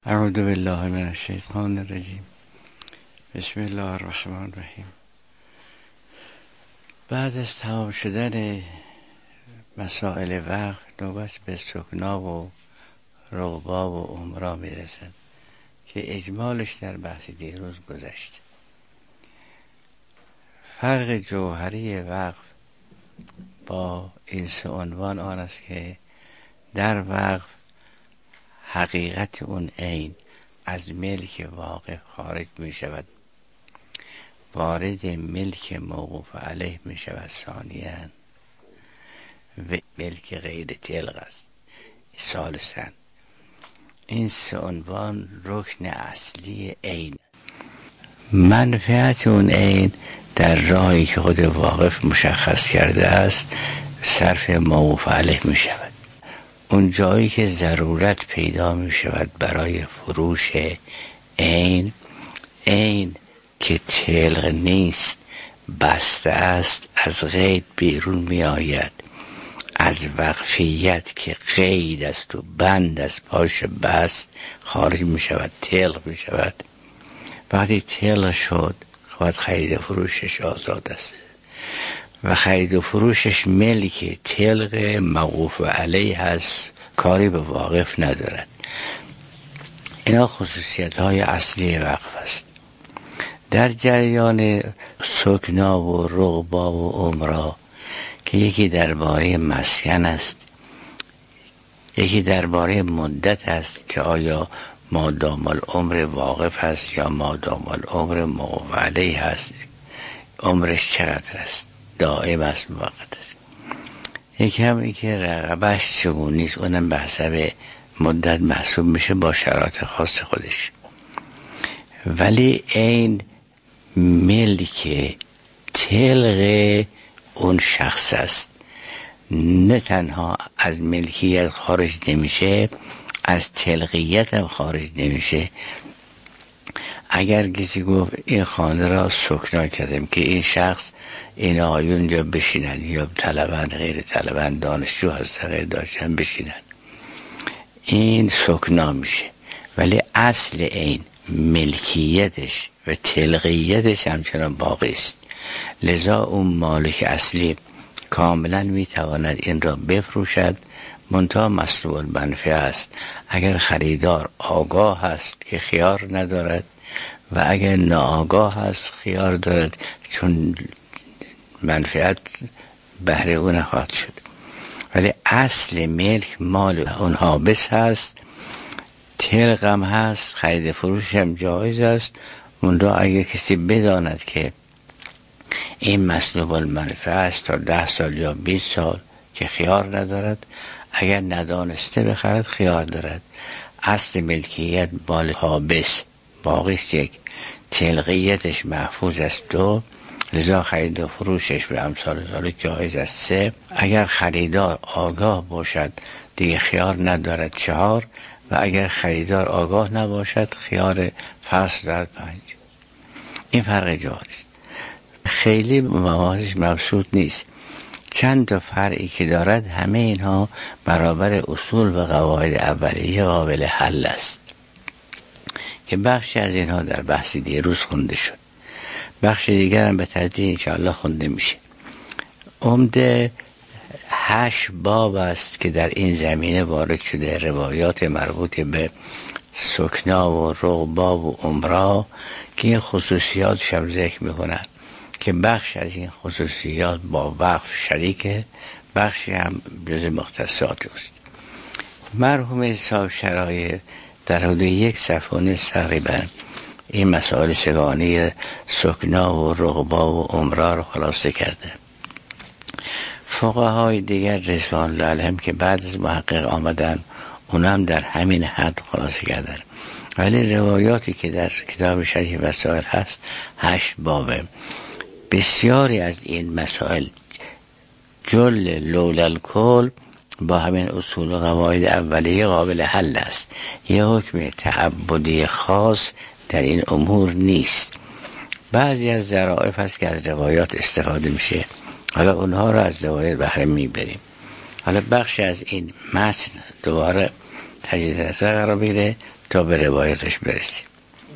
اعوذ بالله من الشیطان الرجیم. بسم الله الرحمن الرحیم. بعد از تمام شدن مسائل وقت نوبت به سکنا و رغبا و امرا میرسد که اجمالش در بحث دیروز گذشت. فرق جوهری وقف با این سه عنوان آن است که در وقف حقیقت اون عین از ملک واقف خارج می شود، وارد ملک موقوف علیه می شود ثانیاً و ملک غیر تلق است ثالثاً. این سه عنوان رکن اصلی عین. منفعت اون عین در راهی که خود واقف مشخص کرده است صرف موقوف علیه می شود. اون جایی که ضرورت پیدا می شود برای فروش عین که تلق نیست، بسته است، از قید بیرون می آید، از وقفیت که قید است و بند است پاش بست خارج می شود، تلق می شود. وقتی تلق شد خواهد خرید و فروشش آزاد است و خرید و فروشش ملک تلق موقوف علیه هست، کاری به واقف ندارد. اینا خصوصیت های اصلی وقف است. در جریان سکنا و رغبا و امرا که یکی درباره مسکن است، یکی درباره مدت است که آیا مادام العمر واقف است یا مادام العمر موقوف علیه است، عمرش چقدر است، دائم است، موقت است. یکی هم این که رقبش چگونه است، اونم به حسب مدت محسوب میشه با شرایط خاص خودش. ولی این ملک تلق اون شخص است، نه تنها از ملکیت خارج نمیشه، از تلقیت هم خارج نمیشه. اگر کسی گفت این خانه را سکنا کردم که این شخص این آقایون جا بشینن یا طلبند غیر طلبند دانشجو هست غیر داشتن بشینن، این سکنا میشه. ولی اصل این ملکیتش و تلقیتش همچنان باقی است. لذا اون مالک اصلی کاملا میتواند این را بفروشد، منتها مسلوب المنفعه است. اگر خریدار آگاه هست که خیار ندارد و اگر ناآگاه هست خیار دارد، چون منفعت بهره اون نخواهد شد. ولی اصل ملک مال اون حابس هست، تلق هم هست، خرید فروش هم جایز است. منتها اگر کسی بداند که این مسلوب المنفعه است تا 10 سال یا 20 سال که خیار ندارد، اگر ندانسته بخرد خیار دارد. اصل ملکیت مال حابس باقی است، یک تلقیتش محفوظ است، 2 لذا خرید و فروشش به امثال ذلک جایز است، 3 اگر خریدار آگاه باشد دیگه خیار ندارد، 4 و اگر خریدار آگاه نباشد خیار فصل دارد، 5. این فرق جوهری است. خیلی موازش مبسوط نیست. چند تا فرعی که دارد همه اینها برابر اصول و قواعد اولیه قابل حل است که بخشی از اینها در بحث دیروز خونده شد، بخش دیگر هم به تدریج انشاءالله خونده میشه. عمده 8 باب است که در این زمینه وارد شده، روایات مربوط به سکنا و رغبا و امرا که این خصوصیات شب ذکر میکنن که بخش از این خصوصیات با وقف شریکه، بخشی هم جز مختصات است. مرحوم صاحب شرایع در حدود 1 صفحه و نصف تقریبا این مسائل سگانی سکنا و رغبا و امرا رو خلاصه کرده. فقهای دیگر رضوان الله علیهم که بعد از محقق آمدن اونم در همین حد خلاصه کردن. ولی روایاتی که در کتاب شریح وسائل هست 8 بابه. بسیاری از این مسائل جل لولا الکل با همین اصول و قواعد اولیه قابل حل است. یه حکم تعبدی خاص در این امور نیست. بعضی از ظرافت هست که از روایات استفاده میشه، حالا اونها رو از روایات بهره میبریم. حالا بخشی از این متن دوباره تجدید نظر قرار بگیره تا به روایتش برسیم.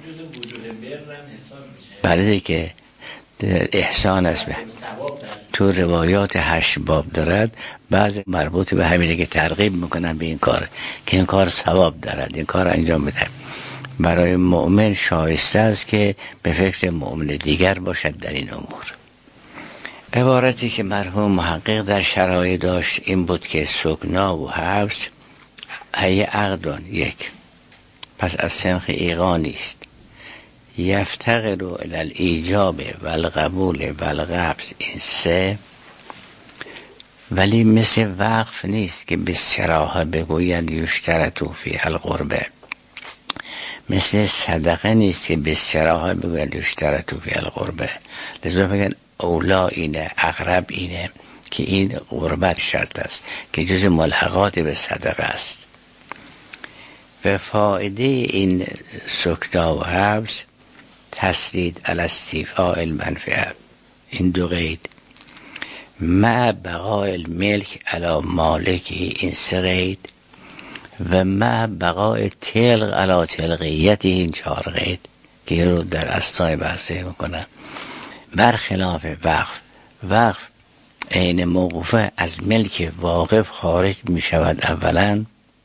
بله که احسان است. تو روایات 8 باب دارد، بعض مربوط به همینه که ترغیب میکنن به این کار که این کار ثواب دارد، این کار انجام بده. برای مؤمن شایسته است که به فکر مؤمن دیگر باشد در این امور. عبارتی که مرحوم محقق در شرایط داشت این بود که سکنا و حبس هی عقدان یک، پس از سنخ ایقانی است، یفتقر الی الایجاب و القبول و القبض، این 3. ولی مثل وقف نیست که به صراحه بگویند یشترط فی القربه، مثل صدقه نیست که به صراحه بگویند یشترط فی القربه، لذا بگن اولا اینه، اقرب اینه که این قربت شرط است که جز ملحقات به صدقه است. و فایده این سکنا و حبس تسدید علی استیفاء المنفعه، این 2 قید، مع بقاء الملک علی مالکی، این 3 قید، و مع بقاء تلق علی تلقیته، این 4 قید که رو در اسنای بحثه میکنم. برخلاف وقف عین موقوفه از ملک واقف خارج می شود اولا،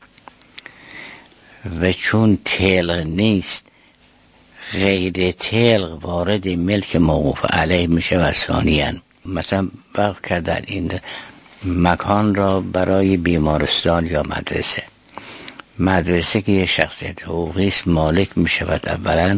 و چون تلق نیست غیر تلق وارد ملک موقوف علیه می شود ثانیاً. مثلا وقف کردن این مکان را برای بیمارستان یا مدرسه که یه شخصیت حقوقی است مالک می شود اولا،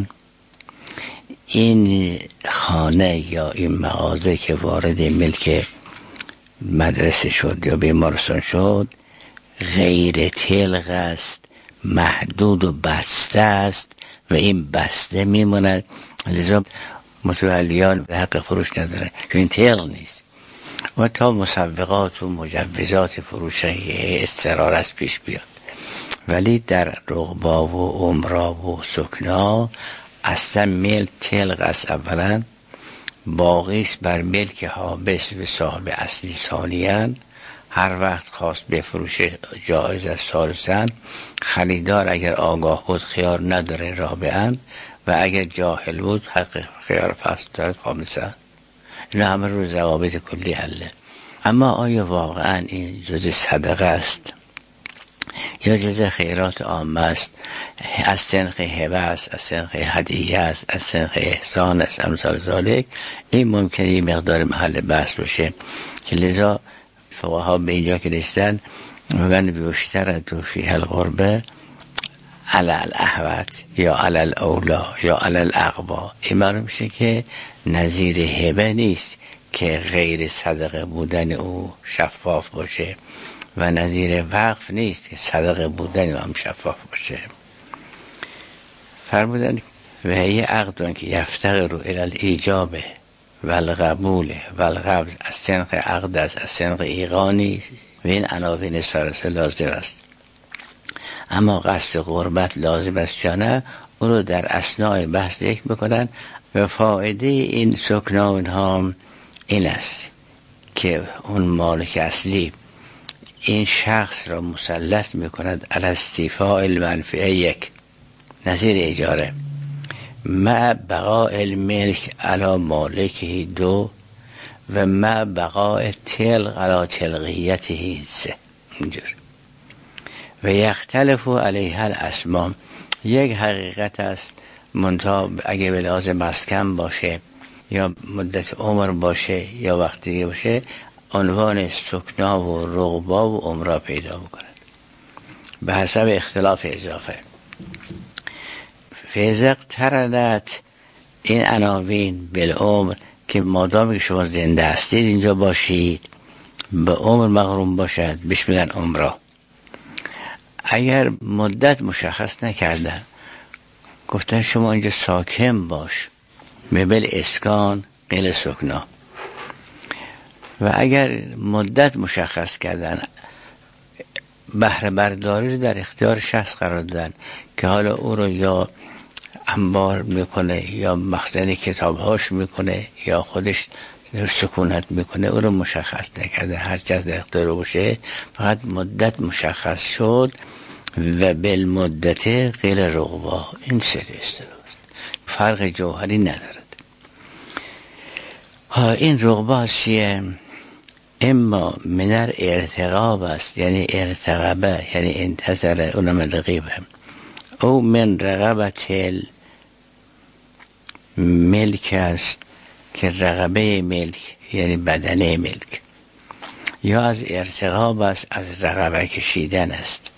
این خانه یا این مغازه که وارد ملک مدرسه شد یا بیمارستان شد غیر تلق است، محدود و بسته است و این بسته میموند، لذا متولیان به حق فروش نداره که این تلق نیست. و تا مسوقات و مجوزات فروش استقرار است پیش بیاد. ولی در رقبا و عمرا و سکنا اصلا ملک تلق است اولا، باقی است بر ملک حابس و صاحب اصلی ثانیاً. هر وقت خواست بفروش جایز است ثالثاً. خریدار اگر آگاه بود خیار نداره رابعاً، و اگر جاهل بود حق خیار فصل داره خامساً. این همه رو ضوابط کلی حله. اما آیا واقعاً این جز صدقه است یا جز خیرات عامه است، از سنخ هبه است، از سنخ هدیه است، از سنخ احسان است، امثال ذالک؟ این ممکنه یه مقدار محل بحث باشه که لذا فقها به اینجا که رسیدن میگن بیشترط فی القربه علی الاحوط یا علی الاولا یا علی الاقبا. این معلوم میشه که نظیر هبه نیست که غیر صدقه بودن او شفاف باشه، و نظیر وقف نیست که صدقه بودن او هم شفاف باشه. فرمودن و هی عقدون که یفتقر الی الایجاب و القبول و القبض، از سنخ عقد است، از سنخ ایقانی، و این عناوین سالسه لازم است. اما قصد قربت لازم است یا نه او رو در اثناء بحث ذکر میکنن. و فایده این سکنا اینها این است که اون مالک اصلی این شخص را مسلط میکند علی استیفاء المنفعه، یک، نظیر اجاره، مع بقاء الملک علی مالکه، 2، و مع بقاء تلق علی تلقیته، 3. اینجور. و یختلف علیها الاسماء، یک حقیقت است منتها اگه به لحاظ مسکن باشه یا مدت عمر باشه یا وقتی باشه عنوان سکنا و رقبا و عمرا پیدا بکند به حسب اختلاف اضافه. فیزق تردت، این عناوین بالعمر که مادامی که شما زنده هستید اینجا باشید به عمر مغروم باشد بهش میگن عمرا. اگر مدت مشخص نکردن گفتن شما اینجا ساکن باش مبل اسکان قیل سکنا، و اگر مدت مشخص کردن بهره برداری رو در اختیار شخص قرار دادن که حالا او رو یا انبار میکنه یا مخزن کتابهاش میکنه یا خودش سکونت میکنه، او رو مشخص نکرده، هر چیز در اختیار باشه، فقط مدت مشخص شد و بالمدت غیر رغبا. این سه اصطلاح فرق جوهری ندارد. این رغبا چیه؟ اما من ارتقاب است، یعنی ارتقابه، یعنی انتظر اونم رقیبه، او من رغبت ملک است که رغبه ملک یعنی بدنه ملک، یا از ارتقاب است، از رغبه کشیدن است.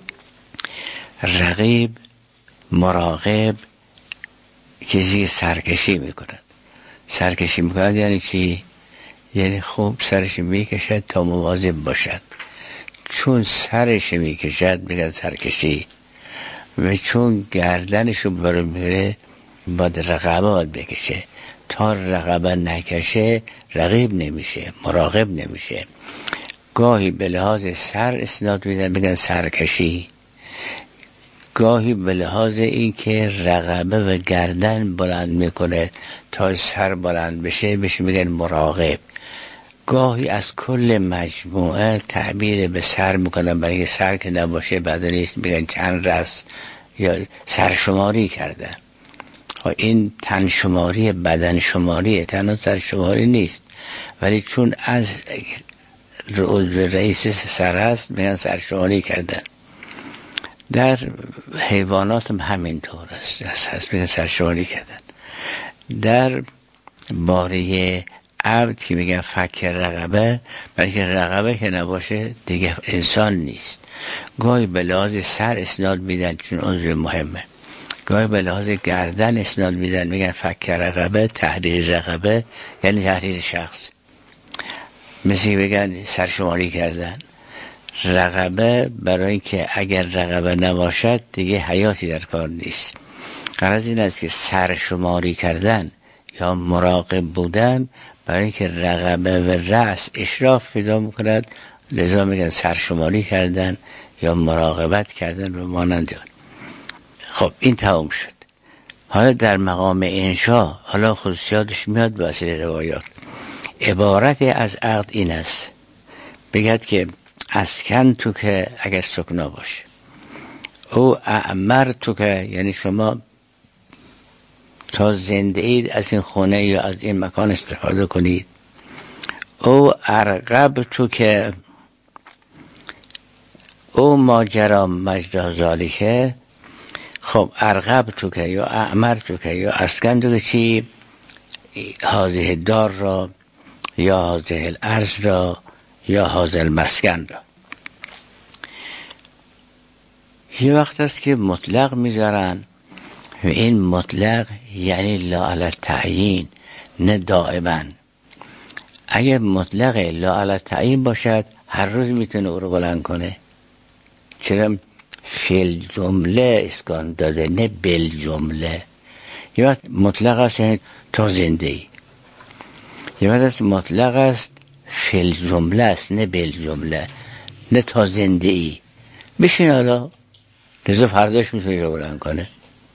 رقیب مراقب کسی سرکشی میکند. سرکشی میکند یعنی چی؟ یعنی خوب سرش میکشد تا مواظب باشد. چون سرش میکشد میگن سرکشی، و چون گردنشو برو میره باید رقبه باید بکشه. تا رقبه نکشه رقیب نمیشه، مراقب نمیشه. گاهی به لحاظ سر اسناد میدن میگن سرکشی، گاهی به لحاظ این که رقبه و گردن بلند میکنه تا سر بلند بشه بهش میگن مراقب. گاهی از کل مجموعه تعبیر به سر میکنن، برای که سر که نباشه بعد نیست میگن چند رس یا سرشماری کردن. این تن شماری بدن شماری، تنها سر شماری نیست، ولی چون از رئیس سر است میگن سرشماری کردن. در حیوانات هم همینطور است میگن سرشماری کردن. در باره عبد که میگن فک رقبه، بلکه رقبه که نباشه دیگه انسان نیست. گاهی به لحاظ سر اسناد میدن چون عضو مهمه، گاهی به لحاظ گردن اسناد میدن میگن فک رقبه، تحریر رقبه یعنی تحریر شخص. مثل بگن سرشماری کردن. رقبه برای اینکه اگر رقبه نباشد دیگه حیاتی در کار نیست. غرض این است که سرشماری کردن یا مراقب بودن برای اینکه رقبه و رأس اشراف پیدا میکند، لذا میگن سرشماری کردن یا مراقبت کردن و مانند. خب این تمام شد. حالا در مقام انشا، حالا خصوصیاتش میاد به وسیله روایات. عبارت از عقد این است، بگد که اسکن تو که اگر سکنا باشه، او اعمر تو که یعنی شما تا زنده اید از این خونه یا از این مکان استفاده کنید، او ارغب تو که او ماجرا مجدا ذالکه. خب ارغب تو که یا اعمر تو که یا اسکن تو که چی؟ حاضه دار را یا حاضه الارض را یا حاضه المسکن را. یه وقت است که مطلق میذارن و این مطلق یعنی لا علی تعیین، نه دائما. اگه مطلق لا علی تعیین باشد هر روز میتونه او رو بلند کنه. چرا؟ فیل جمله اسکان داده نه بل جمله. یه وقت مطلق است یعنی تا زنده ای، یه وقت است مطلق است فیل جمله است نه بل جمله، نه تا زنده ای. بشین حالا لذا فرداش میتونه رو بلند کنه.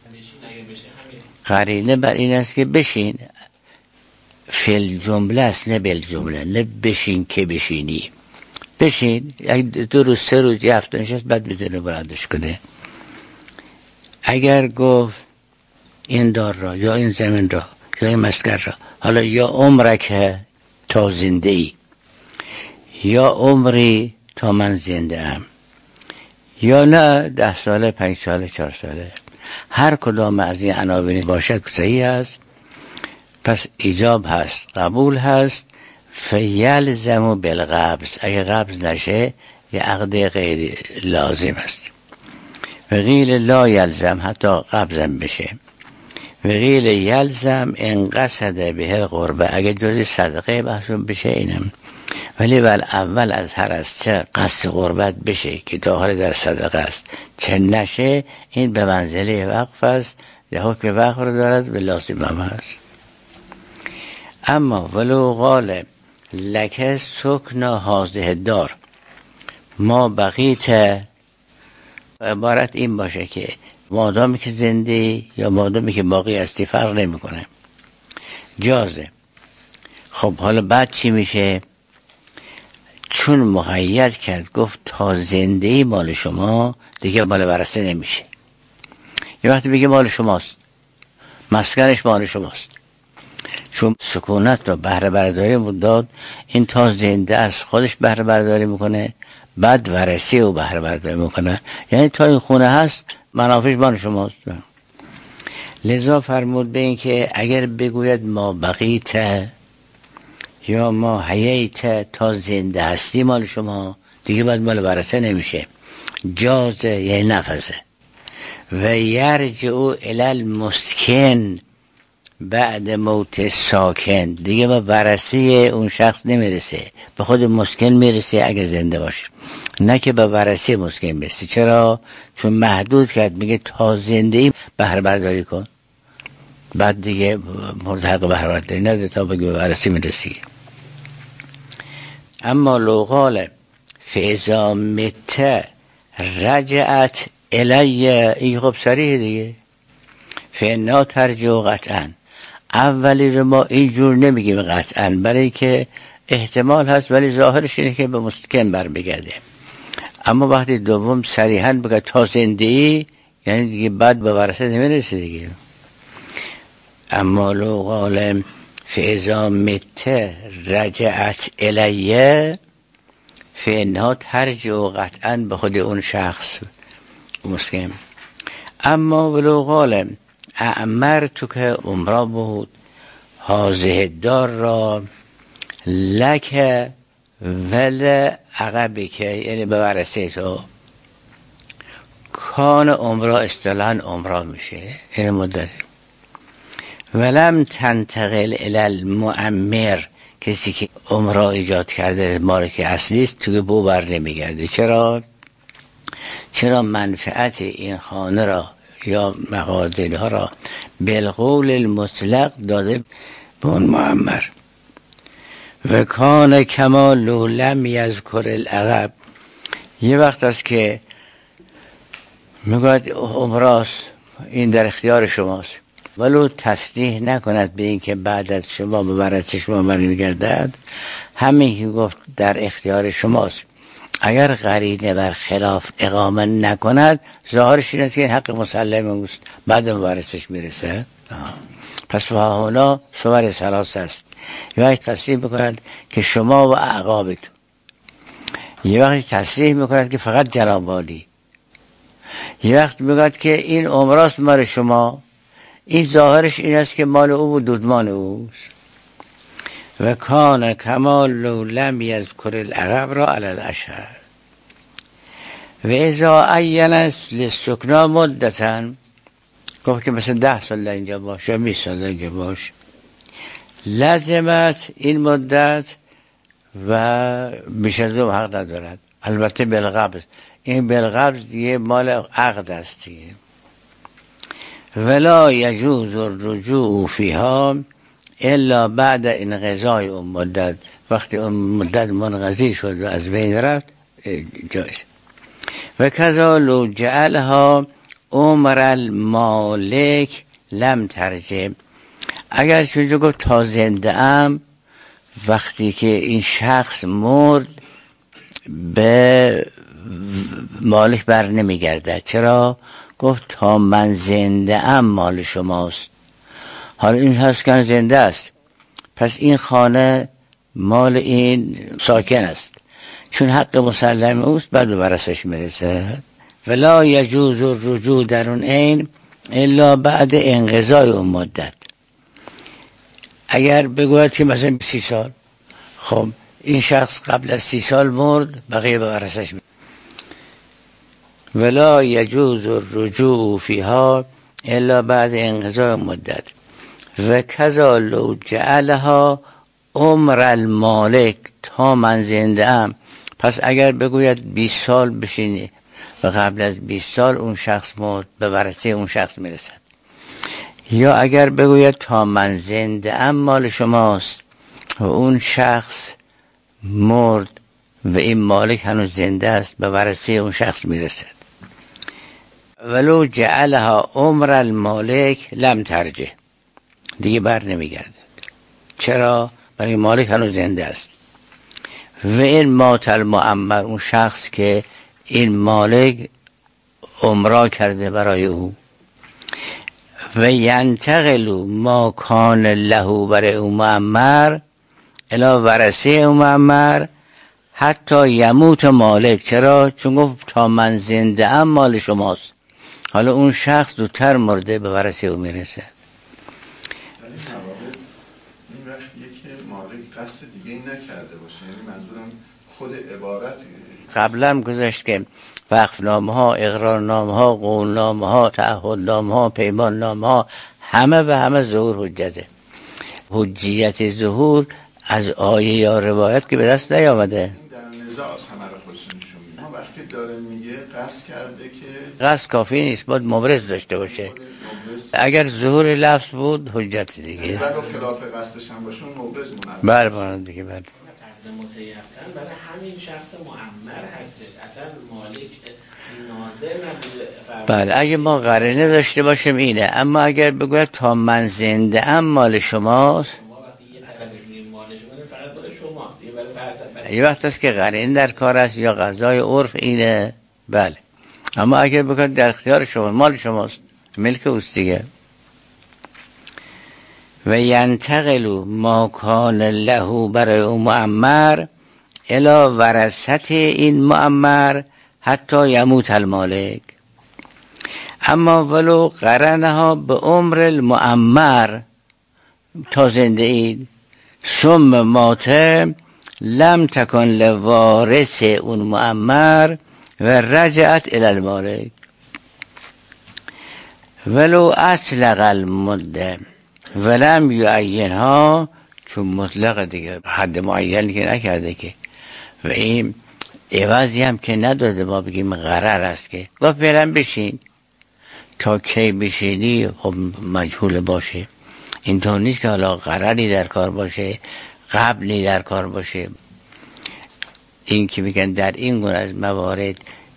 قرینه بر این است که بشین فیل جمله است نه بل جمله، نه بشین که بشینی. بشین، اگه 2 روز 3 روز یه هفته نشست بعد میتونه بلندش کنه. اگر گفت این دار را یا این زمین را یا این مسکن را، حالا یا عمرک تا زنده ای یا عمری تا من زنده ام، یا نه 10 ساله 5 ساله 4 ساله، هر کدام از این عناوین باشد صحیح است. پس ایجاب هست، قبول هست. فیلزم بالقبض، اگه قبض نشه یه عقد غیر لازم است. و قیل لا یلزم، حتی قبضم بشه. و قیل یلزم ان قصد به قربه، اگه جز صدقه محسوب بشه اینم. ولی اول از هر از چه قصد قربت بشه که داخل در صدقه است، چه نشه این به منزله وقف است، ده حکم وقف رو دارد و لازم هم هست. اما ولو قال لکه سکنا حاضه دار ما بقیت، عبارت این باشه که مادامی که زنده یا مادامی که باقی هستی فرق نمی کنه، جازه. خب حالا بعد چی میشه؟ چون مقید کرد گفت تا زنده مال شما، دیگه مال ورثه نمیشه. یه وقتی بگه مال شماست، مسکنش مال شماست، چون سکونت رو بهره برداری داد، این تا زنده است خودش بهره برداری میکنه، بعد ورثه او بهره برداری میکنه، یعنی تا این خونه هست منافعش مال شماست. لذا فرمود به این که اگر بگوید ما بقیت یا ما حییت، تا زنده هستی مال شما، دیگه بعد مال ورثه نمیشه. جازه یعنی نفسه. و یرجع الی المسکن بعد موت ساکن، دیگه به ورثه اون شخص نمیرسه، به خود مسکن میرسه اگر زنده باشه، نه که به ورثه مسکن میرسه. چرا؟ چون محدود کرد، میگه تا زنده ای بهره برداری کن، بعد دیگه مورد حق بهره برداری نداره تا بگه به ورثه میرسی. اما لو قال فاذا مت رجعت الی، این خب صریح دیگه، فانا ترجع قطعا. اولی رو ما اینجور نمیگیم قطعا، برای که احتمال هست، ولی ظاهرش اینه که به مسکن بر بگرده. اما وقتی دوم صریحاً بگه تا زندگی، یعنی دیگه بعد به ورثه نمیرسه دیگه. اما لو قال فاذا مت رجعت الی فانا ترجع قطعا، به خود اون شخص مسکن. اما ولو قال اعمر تو که عمره بود حاضه دار را لک ول عقبی که، یعنی به ورثه تو، کان عمره اصطلاحاً عمره میشه این مدت. ولم تنتقل الی المعمر، کسی که عمره ایجاد کرده مالک اصلی است، تو بو بر نمیگرده. چرا منفعت این خانه را یا مقادلها را بالقول المطلق داده به اون معمر. و کان کما لو لم یذکر العقب، یه وقت است که میگوید عمراست، این در اختیار شماست، ولو تصریح نکند به این که بعد از شما به ورثه شما برمیگردد، همین که گفت در اختیار شماست، اگر قرینه بر خلاف اقامه نکند، ظاهرش این است که این حق مسلم اوست، بعد ورثش میرسه. پس فهانا صور ثلاث است. یه وقتی تصریح میکند که شما و اعقابتون، یه وقتی تصریح میکند که فقط جناب والی، یه وقت میگوید که این عمراست مال شما، این ظاهرش این است که مال او و دودمان اوست. و کان کمال لو لم یذکر العقب را علی الاشهر. و اذا عینت للسکنا مدتا، گفت که مثلا 10 سال اینجا باش یا 20 سال اینجا باش، لازمت این مدت و بیش از اون حق ندارد. البته بالقبض، این بالقبض دیگه مال عقد است دیگه. ولا یجوز الرجوع فیها الا بعد انقضاء اون مدت، وقتی اون مدت منقضی شد و از بین رفت جایز. و کذا لو جعلها عمر المالک لم ترجع، اگر چونجا گفت تا زنده ام، وقتی که این شخص مرد به مالک بر نمیگرده. چرا؟ گفت تا من زنده ام مال شماست. حالا این هست که زنده است، پس این خانه مال این ساکن است، چون حق مسلم اوست، بعد به ورثش میرسه. ولا یجوز الرجوع در اون عین الا بعد انقضای اون مدت. اگر بگوید که مثلا 30 سال، خب این شخص قبل از 30 سال مرد، بقیه به ورثش میرسه. ولا یجوز الرجوع فیها الا بعد انقضای مدت. و کذا لو جعلها عمر المالک تا من زنده ام، پس اگر بگوید 20 سال بشینی و قبل از 20 سال اون شخص مرد، به ورثه اون شخص میرسد. یا اگر بگوید تا من زنده ام مال شماست و اون شخص مرد و این مالک هنوز زنده است، به ورثه اون شخص میرسد. ولو جعلها عمر المالک لم ترجع، دیگه بر نمیگردد. چرا؟ برای مالک هنوز زنده است. و این مات المعمر، اون شخص که این مالک عمره کرده برای او. و ینتقل ما کان له برای او معمر الی ورثه او معمر حتی یموت مالک. چرا؟ چون گفت تا من زنده ام مال شماست. حالا اون شخص زودتر مرده به ورثه او میرسه. این وقتیه که مالک قصد دیگه ای نکرده باشه، یعنی منظورم خود عبارت قبلا گذشت که وقفنامه ها، اقرارنامه ها، قولنامه ها، تعهدنامه ها، پیماننامه ها همه به همه ظهور حجته. حجیت ظهور از آیه یا روایت که به دست نیامده. در نزاع ثمر خودشون نشون میده. ما وقتی داره میگه قصد کرده که قصد کافی نیست، باید مبرز داشته باشه. اگر ظهور لفظ بود حجت دیگه. ولی خلاف قصدش هم باشه اون مبرز مونده. بله دیگه بله. متیقن برای همین شخص معمر هستش، اصلا مالک ناظر نبوده. بله اگه ما قرینه داشته باشیم اینه. اما اگر بگوید تا من زنده ام مال شماست، ما وقتی یه طرف میگیم مال شما فقط مال شما، یه برای فرض یه وقت است که قرینه در کار است یا قضای عرف اینه. بله اما اگر بگوید در اختیار شما مال شماست، ملک اوست دیگه. و ینتقل ما کان له برای او معمر الی ورثت این معمر حتی یموت المالک. اما ولو قرنها به عمر المعمر، تا زنده اید ثم مات لم تکن لوارث اون معمر و رجعت الی المالک ولو اطلق المده ولم یعینها، چون مطلق دیگه حد معینی که نکرده که و این عوضی هم که نداده ما بگیم قرار است که گفت برم بشین. تا کی بشینی خب مجهول باشه. این طور نیست که حالا قراری در کار باشه قبلی در کار باشه. این که میگن در این گونه از موارد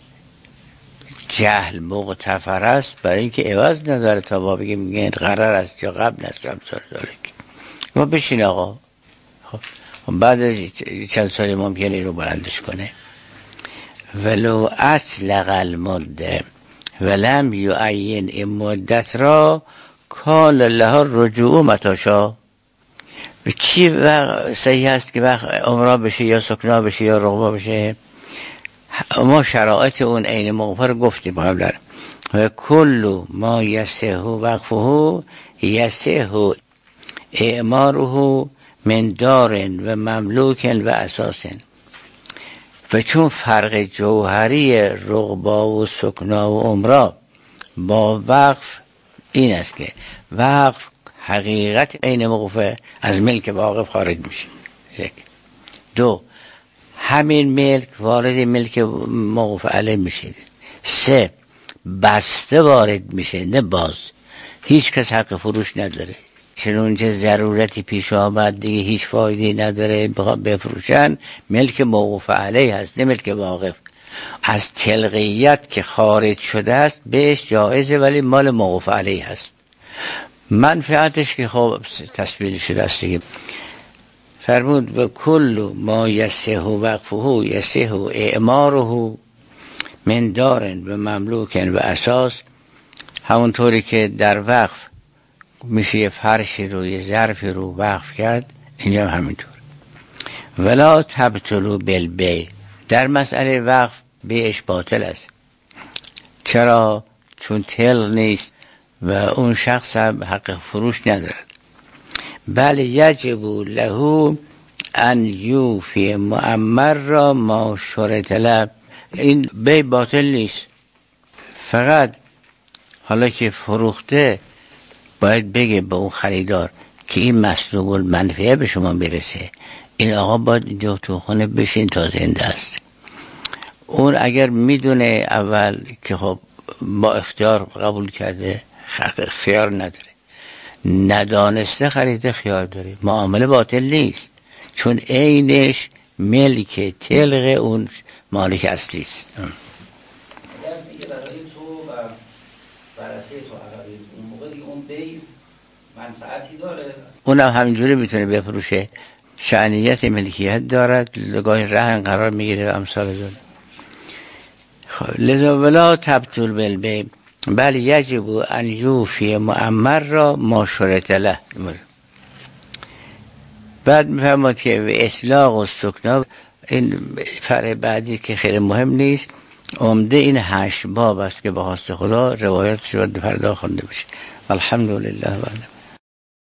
جهل مغتفر است برای اینکه عوض نداره تا با بگیم میگن قرار است یا قبل است یا ما بشین آقا. خب بعد از چند سالی ممکنه رو بلندش کنه. ولو اطلق المده ولم یعین این مدت را کان له رجوع متاشا. چی صحیح است که وقت عمره بشه یا سکنا بشه یا رغبه بشه؟ ما شرایط اون عین موقع گفتیم قبلا. و کل ما یصح وقفه یصح اعماره من دار و مملوک و اساس. و چون فرق جوهری رغبه و سکنا و عمره با وقف این است که وقف حقیقت عین موقوفه از ملک واقف خارج میشه. یک. دو، همین ملک وارد ملک موقوف علیه میشه. سه، بسته وارد میشه نه باز. هیچ کس حق فروش نداره. چون چه ضرورتی پیش آمد دیگه هیچ فایده‌ای نداره بفروشن. ملک موقوف علیه هست نه ملک واقف. از تلقیت که خارج شده است بهش جایزه ولی مال موقوف علیه هست. منفعتش که خب تصویل شده است دیگه. فرمود و کل ما یصح وقفه یصح اعماره من دار و مملوک و اساس. همونطوری که در وقف میشه یه فرشی رو یه ظرفی رو وقف کرد، اینجا هم همینطور. ولا تبطلوا بالبیع. در مسئله وقف بیعش باطل است. چرا؟ چون تلق نیست و اون شخص هم حق فروش ندارد. بل یجب له ان یوفی معمر را ما شرط له. این بیع باطل نیست، فقط حالا که فروخته باید بگه به اون خریدار که این مطلوب المنفعه به شما برسه، این آقا باید اینجا تو خونه بشین تا زنده است. اون اگر میدونه اول که خب با اختیار قبول کرده خیار نداره، ندانسته خریده خیار داره، معامله باطل نیست چون عینش ملک تلق اون مالک اصلی است. اگر دیگه برای تو و ورثه تو عقبی اون موقع دیگه اون بی منفعتی داره، اونم همینجوری میتونه بفروشه، شأنیت ملکیت دارد، لگاه رهن قرار میگیره و امثال داره. لذا ولا تبطل بالبیع بل یجب ان یوفی معمر را ما شرط له. بعد میفهمد که اطلاق و سکنا، این فرع بعدی که خیلی مهم نیست، عمده این 8 باب است که به خواست خدا روایت شد فردا خوانده بشه. الحمدلله.